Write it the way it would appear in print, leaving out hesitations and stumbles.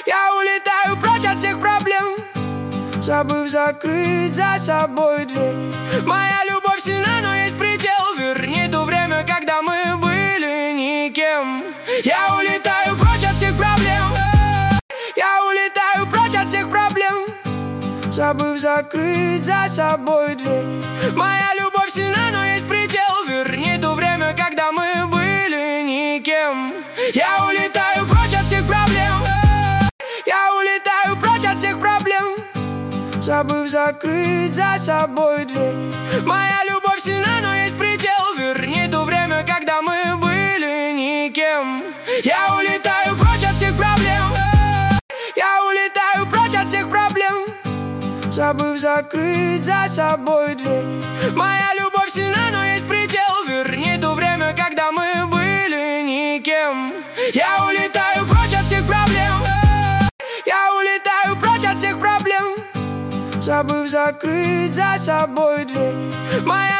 Я улетаю прочь от всех проблем, забыв закрыть за собой дверь. Моя любовь сильна, но есть предел. Верни то время, когда мы были никем. Я улетаю прочь от всех проблем. Я улетаю прочь от всех проблем, забыв закрыть за собой дверь. Моя любовь сильна, но есть предел. Верни то время, когда мы были никем. Я улетаю прочь от всех проблем. Я улетаю прочь от всех проблем, забыв закрыть за собой дверь. Моя любовь сильна, но есть предел. Верни то время, когда мы были никем. Я улетаю прочь от всех проблем. Я улетаю прочь от всех проблем, забыв закрыть за собой дверь. Моя любовь сильна, но есть предел. Верни то время, когда мы были никем. Я улетаю прочь от всех проблем. Я улетаю прочь от всех проблем, забыв закрыть за собой дверь. Моя